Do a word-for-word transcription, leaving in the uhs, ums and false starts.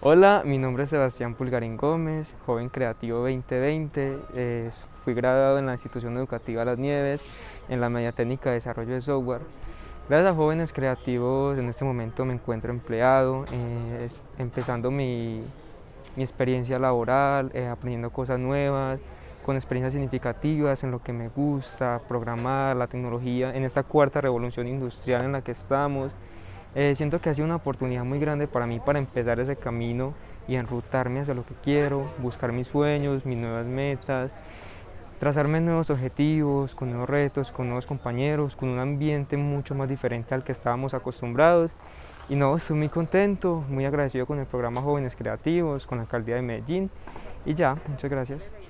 Hola, mi nombre es Sebastián Pulgarín Gómez, joven creativo dos mil veinte. Eh, fui graduado en la institución educativa Las Nieves en la media técnica de desarrollo de software. Gracias a jóvenes creativos, en este momento me encuentro empleado, eh, es- empezando mi, mi experiencia laboral, eh, aprendiendo cosas nuevas, con experiencias significativas en lo que me gusta, programar, la tecnología, en esta cuarta revolución industrial en la que estamos. Eh, siento que ha sido una oportunidad muy grande para mí para empezar ese camino y enrutarme hacia lo que quiero, buscar mis sueños, mis nuevas metas, trazarme nuevos objetivos, con nuevos retos, con nuevos compañeros, con un ambiente mucho más diferente al que estábamos acostumbrados. Y no, estoy muy contento, muy agradecido con el programa Jóvenes Creativos, con la alcaldía de Medellín. Y ya, muchas gracias.